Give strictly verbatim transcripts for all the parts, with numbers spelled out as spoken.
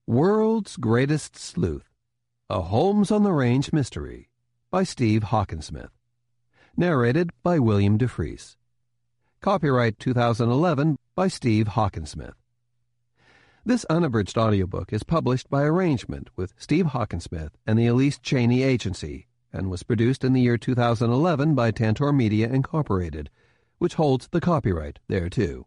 World's Greatest Sleuth, a Holmes on the Range mystery by Steve Hawkinsmith. Narrated by William DeFries. Copyright two thousand eleven by Steve Hawkinsmith. This unabridged audiobook is published by arrangement with Steve Hawkinsmith and the Elise Cheney Agency and was produced in the year two thousand eleven by Tantor Media Incorporated, which holds the copyright thereto.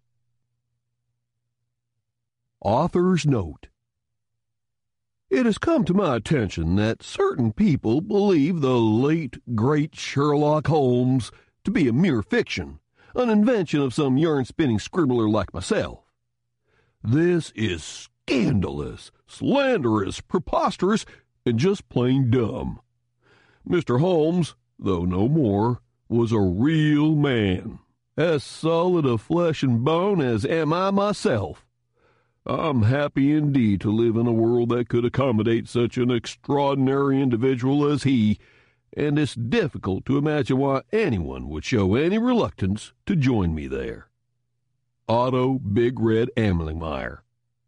Author's Note. It has come to my attention that certain people believe the late, great Sherlock Holmes to be a mere fiction, an invention of some yarn-spinning scribbler like myself. This is scandalous, slanderous, preposterous, and just plain dumb. Mister Holmes, though no more, was a real man, as solid of flesh and bone as am I myself. I'm happy indeed to live in a world that could accommodate such an extraordinary individual as he, and it's difficult to imagine why anyone would show any reluctance to join me there. Otto Big Red Amlingmeyer.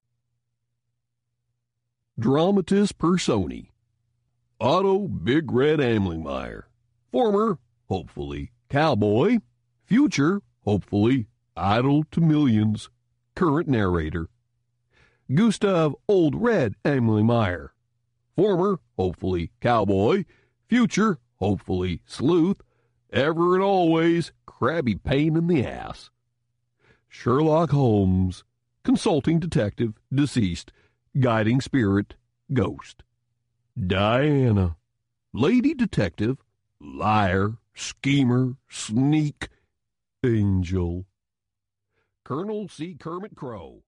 Dramatis Personae. Otto Big Red Amlingmeyer. Former, hopefully, cowboy. Future, hopefully, idol to millions. Current narrator. Gustav Old Red Amlingmeyer. Former, hopefully, cowboy. Future, hopefully, sleuth. Ever and always, crabby pain in the ass. Sherlock Holmes, consulting detective, deceased, guiding spirit, ghost. Diana, lady detective, liar, schemer, sneak, angel. Colonel C. Kermit Crow.